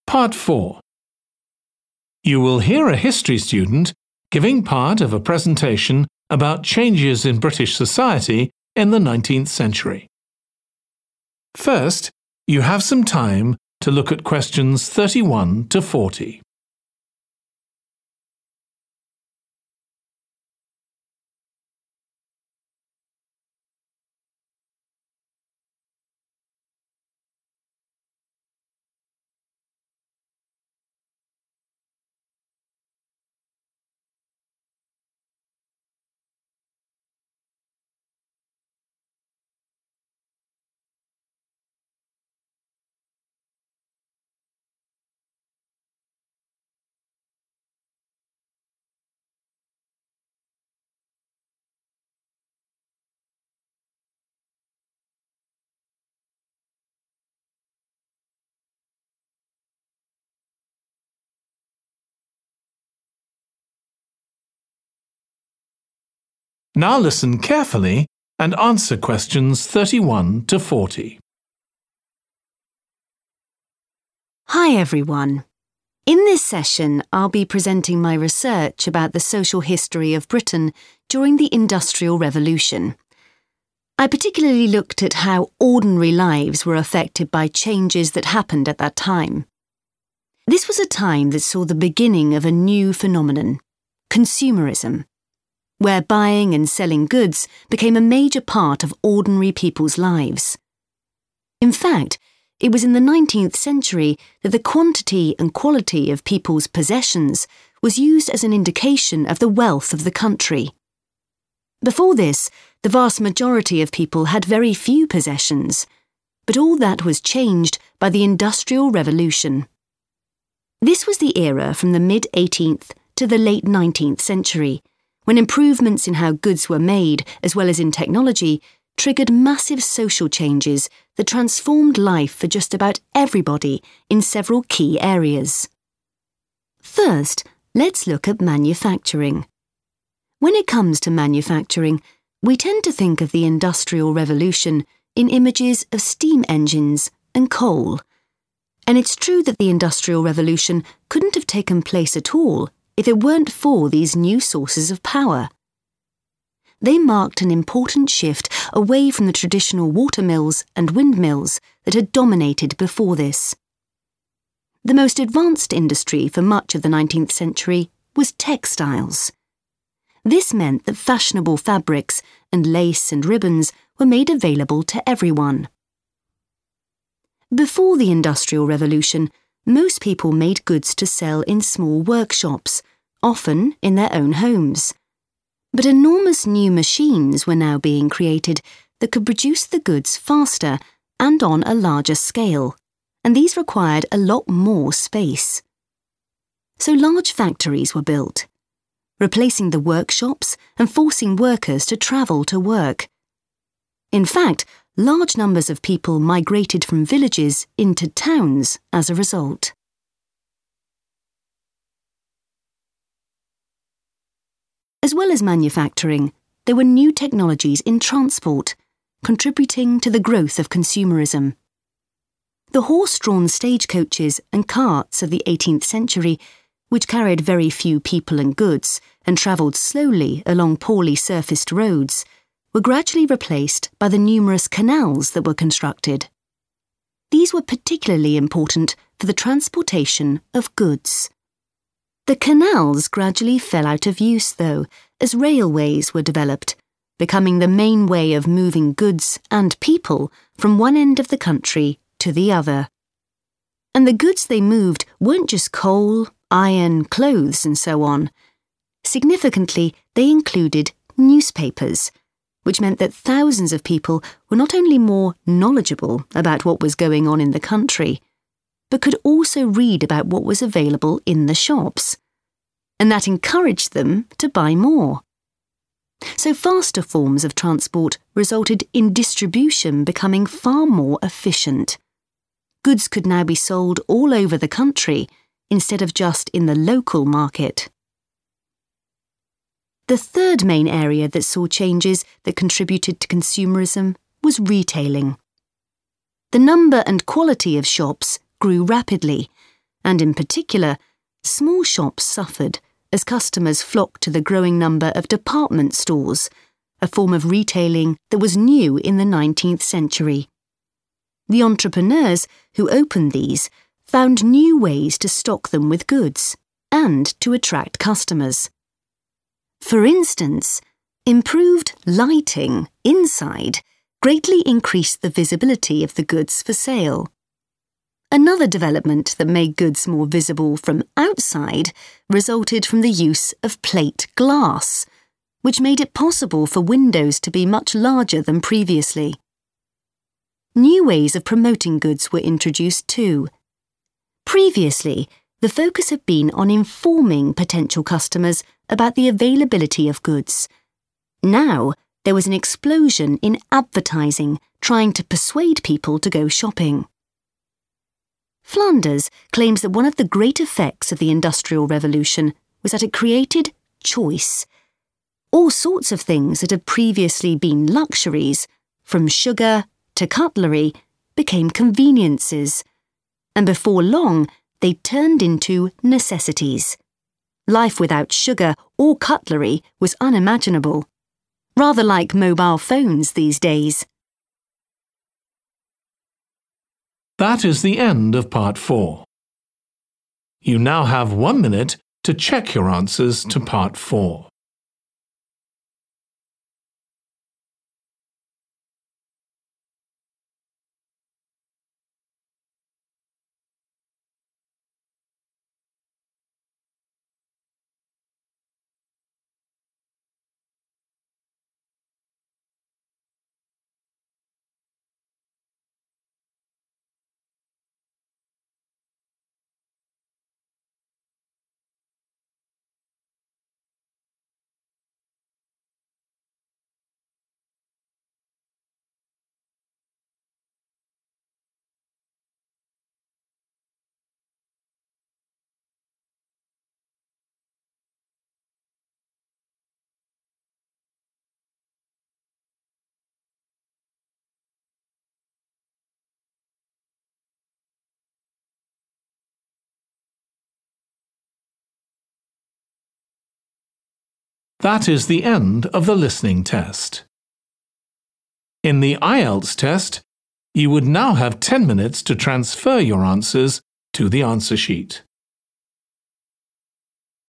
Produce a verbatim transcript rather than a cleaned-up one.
Part four. You will hear a history student giving part of a presentation about changes in British society in the nineteenth century. First, you have some time to look at questions thirty-one to forty. Now listen carefully and answer questions thirty-one to forty. Hi everyone. In this session, I'll be presenting my research about the social history of Britain during the Industrial Revolution. I particularly looked at how ordinary lives were affected by changes that happened at that time. This was a time that saw the beginning of a new phenomenon, consumerism, where buying and selling goods became a major part of ordinary people's lives. In fact, it was in the nineteenth century that the quantity and quality of people's possessions was used as an indication of the wealth of the country. Before this, the vast majority of people had very few possessions, but all that was changed by the Industrial Revolution. This was the era from the mid-eighteenth to the late nineteenth century, when improvements in how goods were made, as well as in technology, triggered massive social changes that transformed life for just about everybody in several key areas. First, let's look at manufacturing. When it comes to manufacturing, we tend to think of the Industrial Revolution in images of steam engines and coal. And it's true that the Industrial Revolution couldn't have taken place at all if it weren't for these new sources of power. They marked an important shift away from the traditional watermills and windmills that had dominated before this. The most advanced industry for much of the nineteenth century was textiles. This meant that fashionable fabrics and lace and ribbons were made available to everyone. Before the Industrial Revolution, most people made goods to sell in small workshops, often in their own homes. But enormous new machines were now being created that could produce the goods faster and on a larger scale, and these required a lot more space. So large factories were built, replacing the workshops and forcing workers to travel to work. In fact, large numbers of people migrated from villages into towns as a result. As well as manufacturing, there were new technologies in transport, contributing to the growth of consumerism. The horse-drawn stagecoaches and carts of the eighteenth century, which carried very few people and goods and travelled slowly along poorly surfaced roads, were gradually replaced by the numerous canals that were constructed. These were particularly important for the transportation of goods. The canals gradually fell out of use, though, as railways were developed, becoming the main way of moving goods and people from one end of the country to the other. And the goods they moved weren't just coal, iron, clothes, and so on. Significantly, they included newspapers, which meant that thousands of people were not only more knowledgeable about what was going on in the country, but could also read about what was available in the shops. And that encouraged them to buy more. So faster forms of transport resulted in distribution becoming far more efficient. Goods could now be sold all over the country instead of just in the local market. The third main area that saw changes that contributed to consumerism was retailing. The number and quality of shops grew rapidly, and in particular, small shops suffered as customers flocked to the growing number of department stores, a form of retailing that was new in the nineteenth century. The entrepreneurs who opened these found new ways to stock them with goods and to attract customers. For instance, improved lighting inside greatly increased the visibility of the goods for sale. Another development that made goods more visible from outside resulted from the use of plate glass, which made it possible for windows to be much larger than previously. New ways of promoting goods were introduced too. Previously, the focus had been on informing potential customers about the availability of goods. Now, there was an explosion in advertising trying to persuade people to go shopping. Flanders claims that one of the great effects of the Industrial Revolution was that it created choice. All sorts of things that had previously been luxuries, from sugar to cutlery, became conveniences, and before long they turned into necessities. Life without sugar or cutlery was unimaginable, rather like mobile phones these days. That is the end of part four. You now have one minute to check your answers to part four. That is the end of the listening test. In the I E L T S test, you would now have ten minutes to transfer your answers to the answer sheet.